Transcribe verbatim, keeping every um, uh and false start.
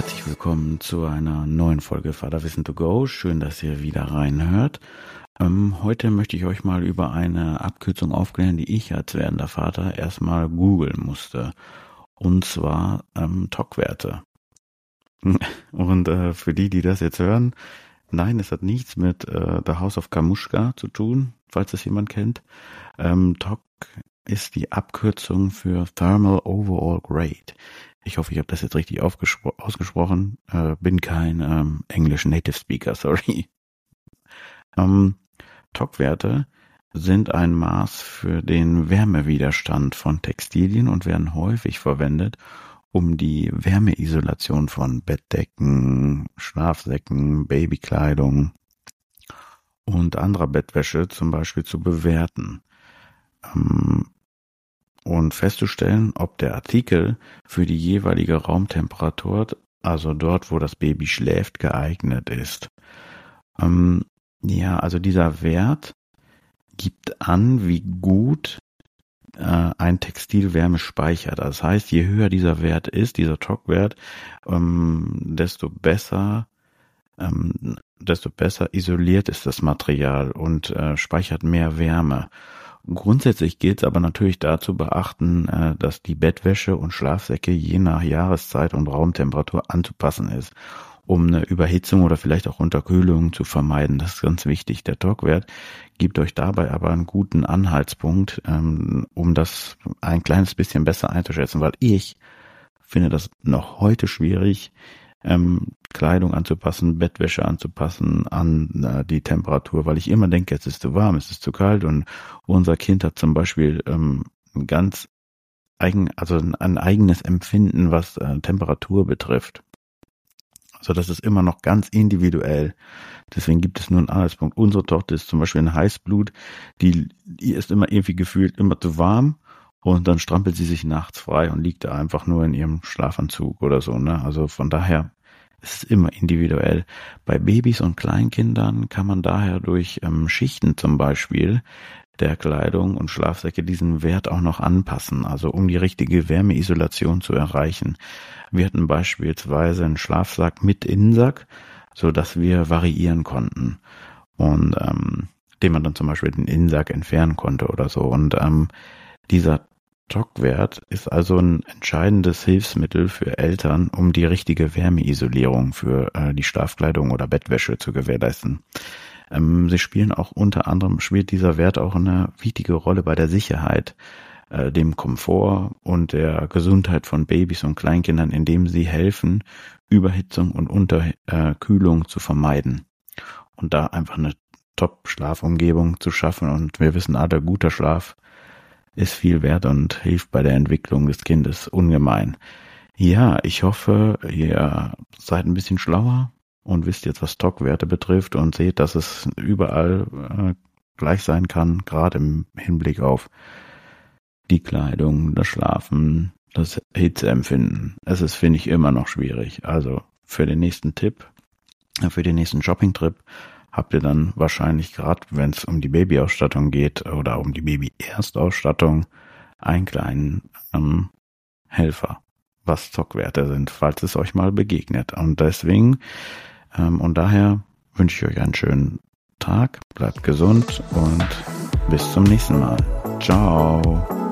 herzlich willkommen zu einer neuen Folge Vaterwissen to go. Schön, dass ihr wieder reinhört. Ähm, heute möchte ich euch mal über eine Abkürzung aufklären, die ich als werdender Vater erstmal googeln musste. Und zwar ähm, T O C-Werte. Und äh, für die, die das jetzt hören, nein, es hat nichts mit äh, The House of Kamushka zu tun, falls das jemand kennt. Ähm, T O C ist die Abkürzung für Thermal Overall Grade. Ich hoffe, ich habe das jetzt richtig aufgespro- ausgesprochen. Äh, bin kein ähm, English Native Speaker, sorry. Ähm, T O C-Werte sind ein Maß für den Wärmewiderstand von Textilien und werden häufig verwendet, um die Wärmeisolation von Bettdecken, Schlafsäcken, Babykleidung und anderer Bettwäsche zum Beispiel zu bewerten. Ähm, und festzustellen, ob der Artikel für die jeweilige Raumtemperatur, also dort, wo das Baby schläft, geeignet ist. Ähm, ja, also dieser Wert gibt an, wie gut äh, ein Textil Wärme speichert. Das heißt, je höher dieser Wert ist, dieser T O C-Wert, ähm, desto besser, ähm, desto besser isoliert ist das Material und äh, speichert mehr Wärme. Grundsätzlich gilt es aber natürlich dazu beachten, äh, dass die Bettwäsche und Schlafsäcke je nach Jahreszeit und Raumtemperatur anzupassen ist, um eine Überhitzung oder vielleicht auch Unterkühlung zu vermeiden. Das ist ganz wichtig. Der T O C-Wert gibt euch dabei aber einen guten Anhaltspunkt, ähm, um das ein kleines bisschen besser einzuschätzen, weil ich finde das noch heute schwierig, ähm, Kleidung anzupassen, Bettwäsche anzupassen an äh, die Temperatur, weil ich immer denke, es ist zu warm, es ist zu kalt und unser Kind hat zum Beispiel ähm, ein ganz eigen, also ein, ein eigenes Empfinden, was äh, Temperatur betrifft. Also das ist immer noch ganz individuell. Deswegen gibt es nur einen Anhaltspunkt. Unsere Tochter ist zum Beispiel ein Heißblut, die, die ist immer irgendwie gefühlt immer zu warm und dann strampelt sie sich nachts frei und liegt da einfach nur in ihrem Schlafanzug oder so, ne? Also von daher ist es immer individuell. Bei Babys und Kleinkindern kann man daher durch ähm, Schichten zum Beispiel der Kleidung und Schlafsäcke diesen Wert auch noch anpassen, also um die richtige Wärmeisolation zu erreichen. Wir hatten beispielsweise einen Schlafsack mit Innensack, so dass wir variieren konnten und ähm, den man dann zum Beispiel den Innensack entfernen konnte oder so. Und ähm, dieser T O C-Wert ist also ein entscheidendes Hilfsmittel für Eltern, um die richtige Wärmeisolierung für äh, die Schlafkleidung oder Bettwäsche zu gewährleisten. Ähm, sie spielen auch unter anderem, spielt dieser Wert auch eine wichtige Rolle bei der Sicherheit, äh, dem Komfort und der Gesundheit von Babys und Kleinkindern, indem sie helfen, Überhitzung und Unterkühlung zu vermeiden und da einfach eine Top-Schlafumgebung zu schaffen. Und wir wissen alle, guter Schlaf ist viel wert und hilft bei der Entwicklung des Kindes ungemein. Ja, ich hoffe, ihr seid ein bisschen schlauer und wisst jetzt, was T O C-Werte betrifft und seht, dass es überall äh, gleich sein kann, gerade im Hinblick auf die Kleidung, das Schlafen, das Hitzeempfinden. Es ist, finde ich, immer noch schwierig. Also für den nächsten Tipp, für den nächsten Shopping-Trip habt ihr dann wahrscheinlich gerade, wenn es um die Babyausstattung geht oder um die Baby-Erstausstattung, einen kleinen ähm, Helfer, was T O C-Werte sind, falls es euch mal begegnet. Und deswegen ähm, und daher wünsche ich euch einen schönen Tag, bleibt gesund und bis zum nächsten Mal. Ciao.